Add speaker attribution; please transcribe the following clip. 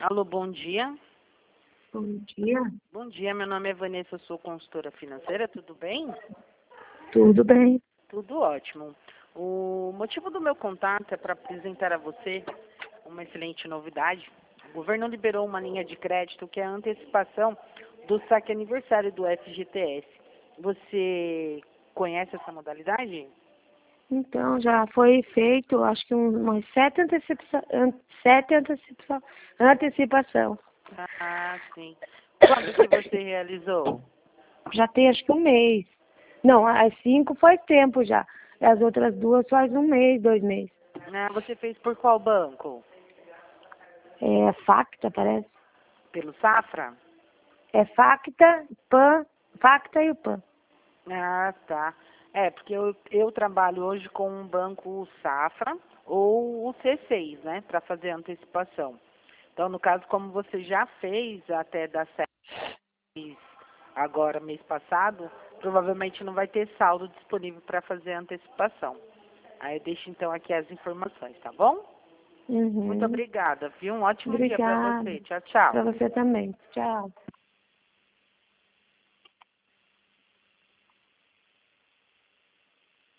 Speaker 1: Alô, bom dia.
Speaker 2: Bom dia,
Speaker 1: Bom dia, meu nome é Vanessa, eu sou consultora financeira, tudo bem?
Speaker 2: tudo bem?
Speaker 1: Tudo ótimo. O motivo do meu contato é para apresentar a você uma excelente novidade. O governo liberou uma linha de crédito que é a antecipação do saque aniversário do FGTS. Você conhece essa modalidade?
Speaker 2: Então, já foi feito, acho que umas sete antecipação.
Speaker 1: Ah, sim. Quando que você realizou?
Speaker 2: Já tem acho que um mês. Não, as 5 faz tempo já. As outras duas faz um mês, 2 meses.
Speaker 1: Ah, você fez por qual banco?
Speaker 2: É Facta, parece.
Speaker 1: Pelo Safra?
Speaker 2: É Facta, PAN, Facta e o PAN.
Speaker 1: Ah, tá. É, porque eu trabalho hoje com um banco Safra ou o C6, né, para fazer a antecipação. Então, no caso, como você já fez até dar 6 agora, mês passado, provavelmente não vai ter saldo disponível para fazer a antecipação. Aí eu deixo então aqui as informações, tá bom? Muito
Speaker 2: Uhum.
Speaker 1: obrigada, viu? Um ótimo dia para
Speaker 2: Obrigada.
Speaker 1: você. Tchau, tchau.
Speaker 2: Para você também. Tchau.